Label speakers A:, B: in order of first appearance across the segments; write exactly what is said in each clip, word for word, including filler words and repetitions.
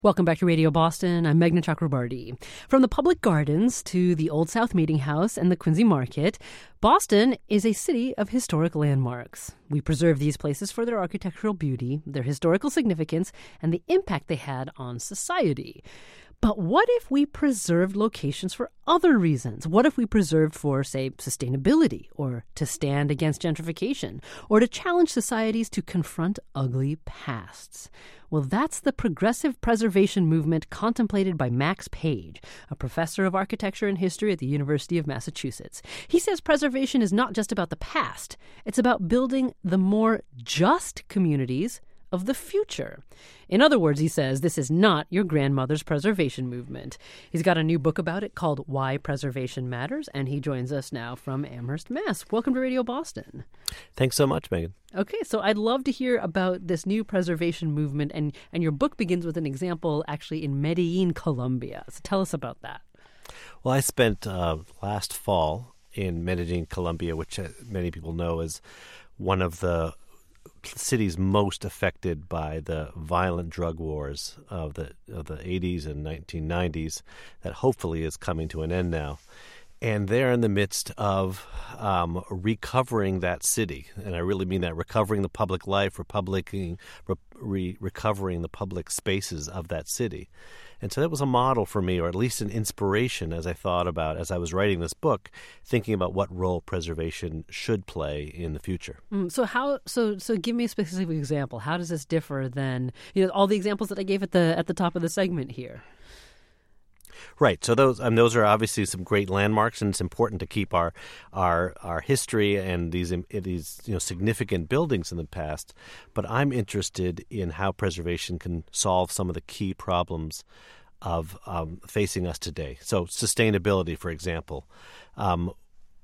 A: Welcome back to Radio Boston. I'm Meghna Chakrabarty. From the public gardens to the Old South Meeting House and the Quincy Market, Boston is a city of historic landmarks. We preserve these places for their architectural beauty, their historical significance, and the impact they had on society. But what if we preserved locations for other reasons? What if we preserved for, say, sustainability, or to stand against gentrification, or to challenge societies to confront ugly pasts? Well, that's the progressive preservation movement contemplated by Max Page, a professor of architecture and history at the University of Massachusetts. He says preservation is not just about the past. It's about building the more just communities of the future. In other words, he says, this is not your grandmother's preservation movement. He's got a new book about it called Why Preservation Matters, and he joins us now from Amherst, Mass. Welcome to Radio Boston.
B: Thanks so much, Megan.
A: Okay, so I'd love to hear about this new preservation movement, and, and your book begins with an example actually in Medellin, Colombia. So tell us about that.
B: Well, I spent uh, last fall in Medellin, Colombia, which uh, many people know is one of the cities most affected by the violent drug wars of the of the eighties and nineteen nineties that hopefully is coming to an end now. And they're in the midst of um, recovering that city. And I really mean that, recovering the public life, republic, re- recovering the public spaces of that city. And so that was a model for me, or at least an inspiration as I thought about, as I was writing this book, thinking about what role preservation should play in the future.
A: Mm, so how? So so give me a specific example. How does this differ than, you know, all the examples that I gave at the at the top of the segment here?
B: Right. So those um, those are obviously some great landmarks, and it's important to keep our our our history and these these you know significant buildings in the past. But I'm interested in how preservation can solve some of the key problems of um, facing us today. So sustainability, for example, um,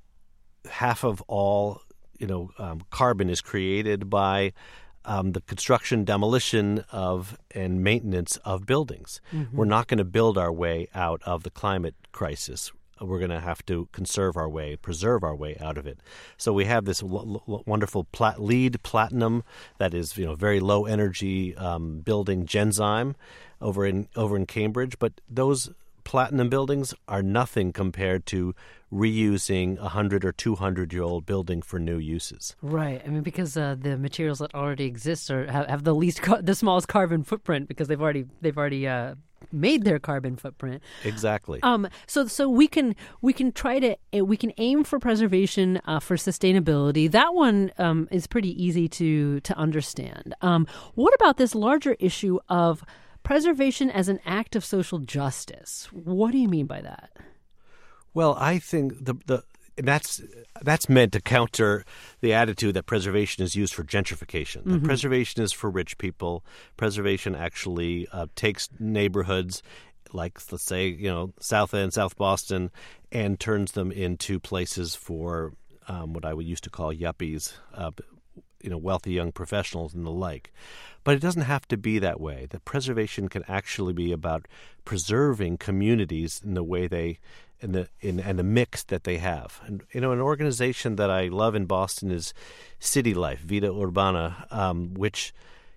B: half of all you know um, carbon is created by Um, the construction, demolition of, and maintenance of buildings. Mm-hmm. We're not going to build our way out of the climate crisis. We're going to have to conserve our way, preserve our way out of it. So we have this w- w- wonderful plat- LEED Platinum that is, you know, very low energy um, building, Genzyme, over in over in Cambridge. But those platinum buildings are nothing compared to reusing a hundred or two hundred year old building for new uses.
A: Right. I mean, because uh, the materials that already exist are have, have the least car- the smallest carbon footprint because they've already they've already uh, made their carbon footprint.
B: Exactly.
A: Um. So so we can we can try to we can aim for preservation uh, for sustainability. That one um, is pretty easy to to understand. Um. What about this larger issue of preservation as an act of social justice? What do you mean by that?
B: Well, I think the the that's that's meant to counter the attitude that preservation is used for gentrification. Mm-hmm. That preservation is for rich people. Preservation actually uh, takes neighborhoods like, let's say, you know, South End, South Boston, and turns them into places for um, what I would used to call yuppies, uh, you know, wealthy young professionals and the like. But it doesn't have to be that way. The preservation can actually be about preserving communities in the way they, in the in and the mix that they have. And you know, an organization that I love in Boston is City Life, Vida Urbana, um, which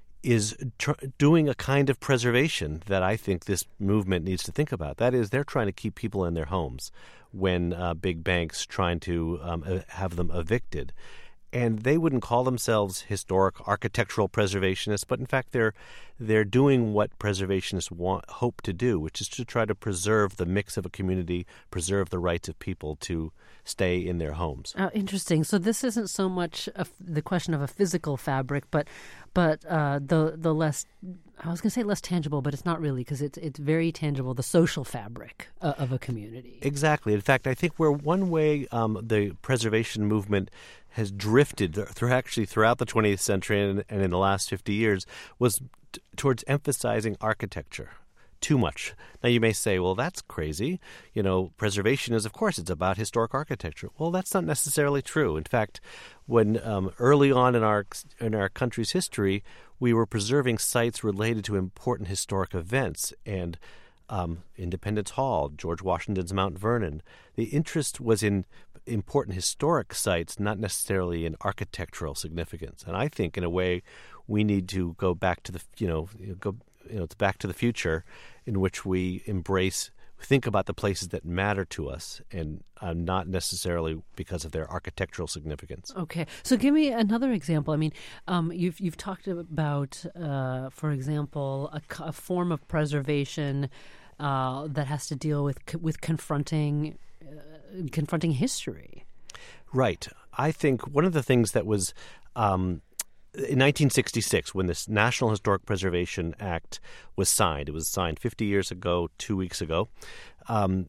B: is tr- doing a kind of preservation that I think this movement needs to think about. That is, they're trying to keep people in their homes when uh, big banks trying to um, have them evicted. And they wouldn't call themselves historic architectural preservationists, but in fact they're they're doing what preservationists want, hope to do, which is to try to preserve the mix of a community, preserve the rights of people to stay in their homes.
A: Oh, interesting. So this isn't so much a, the question of a physical fabric, but but uh, the the less, I was going to say less tangible, but it's not really, because it's it's very tangible, the social fabric uh, of a community.
B: Exactly. In fact, I think where one way um, the preservation movement has drifted through actually throughout the twentieth century and, and in the last fifty years was t- towards emphasizing architecture too much. Now you may say, well, that's crazy. You know, preservation is, of course, it's about historic architecture. Well, that's not necessarily true. In fact, when um, early on in our in our country's history, we were preserving sites related to important historic events and um, Independence Hall, George Washington's Mount Vernon. The interest was in important historic sites, not necessarily in architectural significance. And I think, in a way, we need to go back to the, you know, go you know, it's Back to the Future, in which we embrace, think about the places that matter to us, and uh, not necessarily because of their architectural significance.
A: Okay, so give me another example. I mean, um, you've you've talked about, uh, for example, a, a form of preservation uh, that has to deal with with confronting uh, confronting history.
B: Right. I think one of the things that was um, in nineteen sixty-six, when this National Historic Preservation Act was signed, it was signed fifty years ago, two weeks ago, um,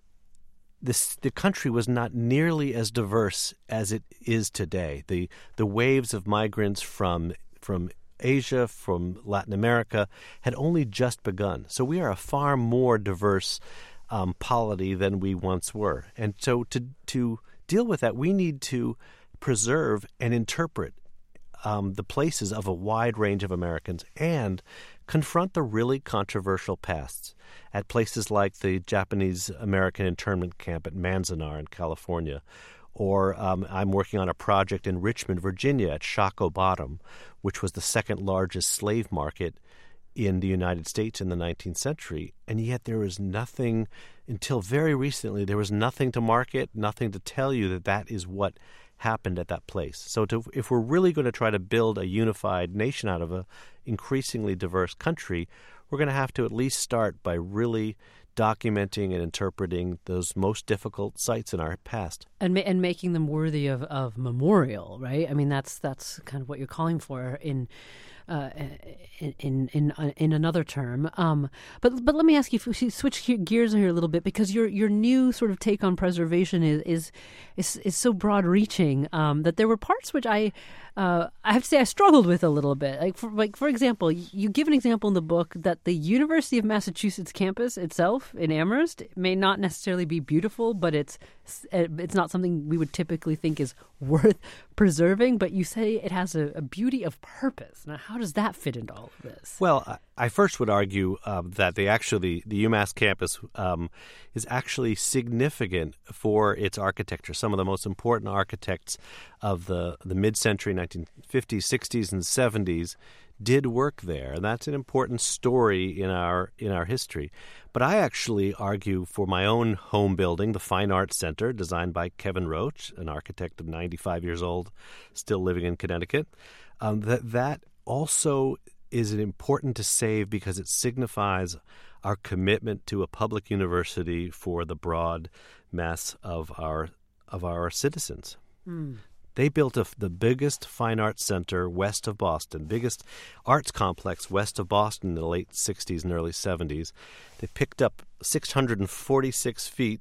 B: this, the country was not nearly as diverse as it is today. The the waves of migrants from from Asia, from Latin America, had only just begun. So we are a far more diverse um, polity than we once were. And so to to deal with that, we need to preserve and interpret Um, the places of a wide range of Americans and confront the really controversial pasts at places like the Japanese-American internment camp at Manzanar in California. Or um, I'm working on a project in Richmond, Virginia at Shockoe Bottom, which was the second largest slave market in the United States in the nineteenth century. And yet there was nothing, until very recently, there was nothing to market, nothing to tell you that that is what happened at that place. So to, if we're really going to try to build a unified nation out of an increasingly diverse country, we're going to have to at least start by really documenting and interpreting those most difficult sites in our past.
A: And ma- and making them worthy of, of memorial, right? I mean, that's that's kind of what you're calling for in uh, in in in, in another term. Um, but but let me ask you, if we switch gears here a little bit, because your your new sort of take on preservation is is is, is so broad-reaching um, that there were parts which I. Uh, I have to say I struggled with a little bit. Like for, like, for example, you give an example in the book that the University of Massachusetts campus itself in Amherst may not necessarily be beautiful, but it's it's not something we would typically think is worth preserving. But you say it has a, a beauty of purpose. Now, how does that fit into all of this?
B: Well, I first would argue um, that they actually the UMass campus um, is actually significant for its architecture. Some of the most important architects of the, the mid-century nineteen fifties, sixties, and seventies did work there, and that's an important story in our in our history. But I actually argue for my own home building, the Fine Arts Center, designed by Kevin Roach, an architect of ninety-five years old, still living in Connecticut, um, that that also is important to save because it signifies our commitment to a public university for the broad mass of our of our citizens.
A: Mm.
B: They built a, the biggest fine arts center west of Boston, biggest arts complex west of Boston in the late sixties and early seventies. They picked up six hundred forty-six feet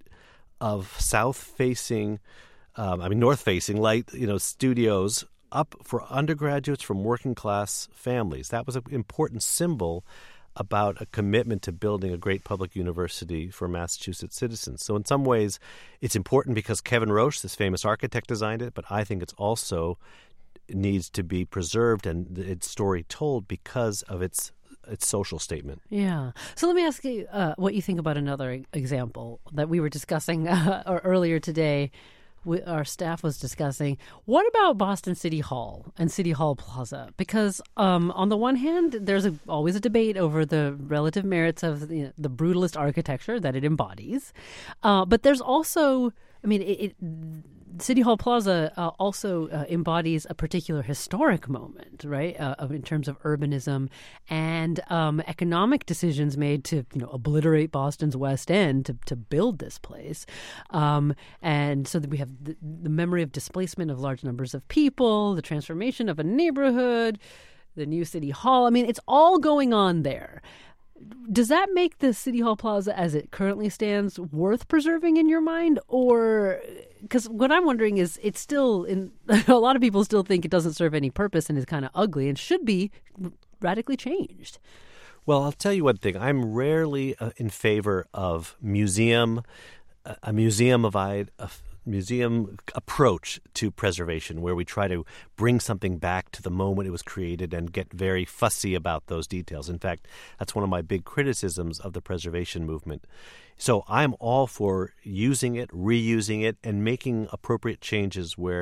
B: of south-facing, um, I mean north-facing light, you know, studios up for undergraduates from working-class families. That was an important symbol about a commitment to building a great public university for Massachusetts citizens. So in some ways, it's important because Kevin Roche, this famous architect, designed it, but I think it's also needs to be preserved and its story told because of its its social statement.
A: Yeah. So let me ask you uh, what you think about another example that we were discussing uh, earlier today. We, our staff was discussing, what about Boston City Hall and City Hall Plaza? Because um, on the one hand, there's a, always a debate over the relative merits of the, the brutalist architecture that it embodies. Uh, but there's also, I mean, it, it, City Hall Plaza uh, also uh, embodies a particular historic moment, right, uh, in terms of urbanism and um, economic decisions made to, you know, obliterate Boston's West End to, to build this place. Um, and so that we have the, the memory of displacement of large numbers of people, the transformation of a neighborhood, the new City Hall. I mean, it's all going on there. Does that make the City Hall Plaza as it currently stands worth preserving in your mind? Or, because what I'm wondering is it's still, in a lot of people still think it doesn't serve any purpose and is kind of ugly and should be radically changed.
B: Well, I'll tell you one thing. I'm rarely uh, in favor of museum, uh, a museum of a museum approach to preservation where we try to bring something back to the moment it was created and get very fussy about those details. In fact, that's one of my big criticisms of the preservation movement. So I'm all for using it, reusing it, and making appropriate changes where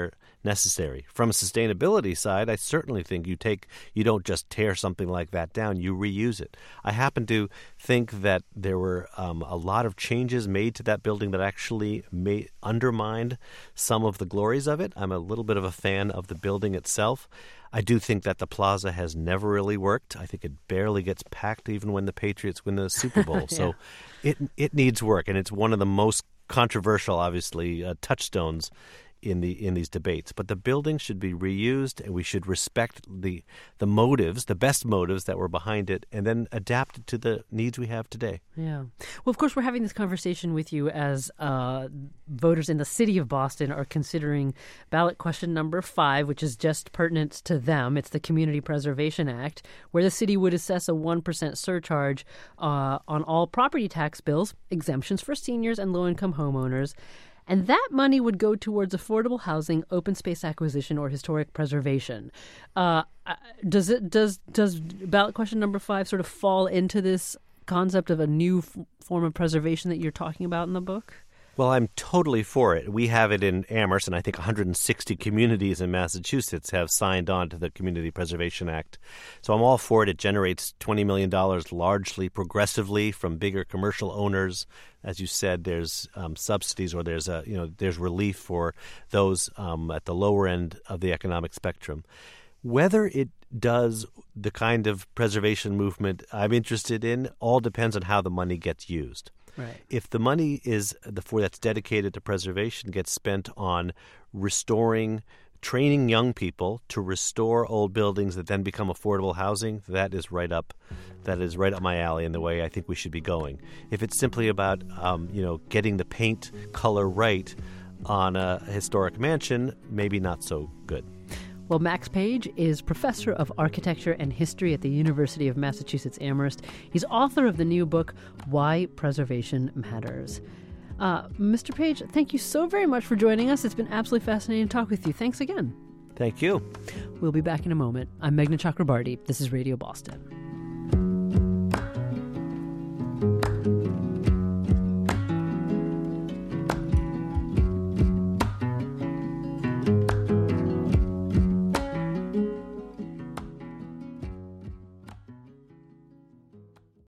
B: necessary. From a sustainability side, I certainly think you take you don't just tear something like that down, you reuse it. I happen to think that there were um, a lot of changes made to that building that actually may undermined some of the glories of it. I'm a little bit of a fan of the building itself. I do think that the plaza has never really worked. I think it barely gets packed even when the Patriots win the Super Bowl. yeah. So it it needs work, and it's one of the most controversial, obviously, uh, touchstones in the in these debates. But the building should be reused, and we should respect the the motives, the best motives that were behind it, and then adapt it to the needs we have today.
A: Yeah. Well, of course, we're having this conversation with you as uh, voters in the city of Boston are considering ballot question number five, which is just pertinent to them. It's the Community Preservation Act, where the city would assess a one percent surcharge uh, on all property tax bills, exemptions for seniors and low-income homeowners. And that money would go towards affordable housing, open space acquisition, or historic preservation. Uh, does it does does ballot question number five sort of fall into this concept of a new f- form of preservation that you're talking about in the book?
B: Well, I'm totally for it. We have it in Amherst, and I think one hundred sixty communities in Massachusetts have signed on to the Community Preservation Act. So I'm all for it. It generates twenty million dollars largely progressively from bigger commercial owners. As you said, there's um, subsidies or there's a you know there's relief for those um, at the lower end of the economic spectrum. Whether it does the kind of preservation movement I'm interested in all depends on how the money gets used.
A: Right.
B: If the money is the for that's dedicated to preservation gets spent on restoring, training young people to restore old buildings that then become affordable housing, that is right up, that is right up my alley in the way I think we should be going. If it's simply about um, you know getting the paint color right on a historic mansion, maybe not so good.
A: Well, Max Page is professor of architecture and history at the University of Massachusetts Amherst. He's author of the new book, Why Preservation Matters. Uh, Mister Page, thank you so very much for joining us. It's been absolutely fascinating to talk with you. Thanks again.
B: Thank you.
A: We'll be back in a moment. I'm Meghna Chakrabarti. This is Radio Boston.